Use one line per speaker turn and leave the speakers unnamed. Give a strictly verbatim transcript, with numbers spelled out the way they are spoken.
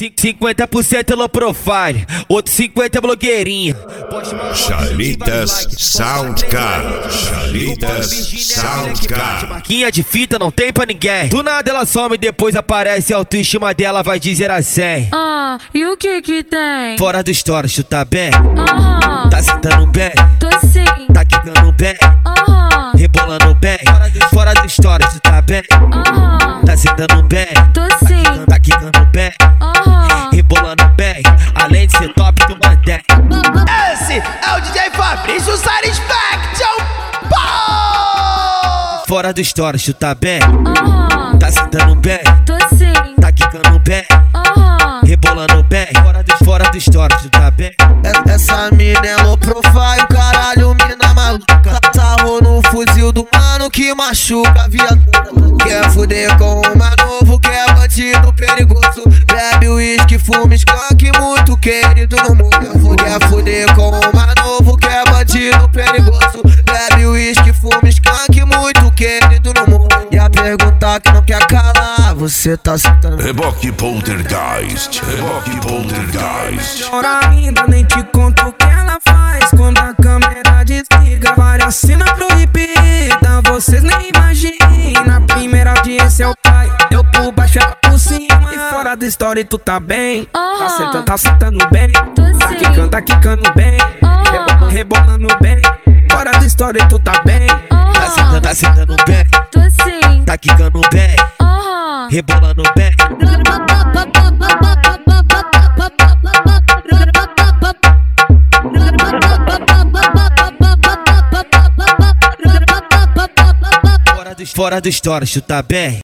cinquenta por cento low profile, outro cinquenta é blogueirinha.
Chalitas Soundcar, Chalitas Soundcar.
Marquinha de fita não tem pra ninguém. Do nada ela some e depois aparece. A autoestima dela vai de zero a cem.
Ah, e o que que tem?
Fora do stories, tu tá bem?
Aham,
Tá sentando bem?
tô sim.
Tá quicando bem?
Aham,
Rebolando bem? Fora do stories, tu tá bem?
aham,
Tá sentando bem?
tô sim.
Tá quicando bem?
Aham,
Rebolando bem? Além de ser top, tu mantém.
Esse é o D J Fabrício Satisfaction. Pô!
Fora do stories, tu tá bem?
aham,
Tá sentando bem?
tô sim.
Tá quicando bem?
Aham,
Rebolando bem? Fora do, fora do stories, tu tá bem?
Essa mina é low profile, caralho, mina maluca. Sarrou no fuzil do mano que machuca a viatura. Quer fuder com uma novo, quer bandido perigoso. Bebe uísque, fuma skunk, muito querido no mundo. Quer fuder com uma novo, quer bandido perigoso. Bebe uísque, fuma skunk, muito querido no mundo. E a pergunta que não quer calar, você tá sentando.
Reboque Poltergeist, Reboque Poltergeist.
Melhor ainda, nem te conto o que ela faz quando a câmera desliga. Várias cenas proibidas, vocês nem imaginam. Primeira audiência é o pai, eu por baixo ela por cima. E fora da história tu tá bem, tá
Aham.
sentando, tá sentando bem.
Tô
Tá
sim.
quicando, tá quicando bem.
Aham.
Rebolando bem, fora da história tu tá bem.
Tá sentando,
aham,
tá sentando bem?
tô sim.
Tá quicando bem?
Aham,
Rebolando bem? Fora do, fora do stories, tu tá bem?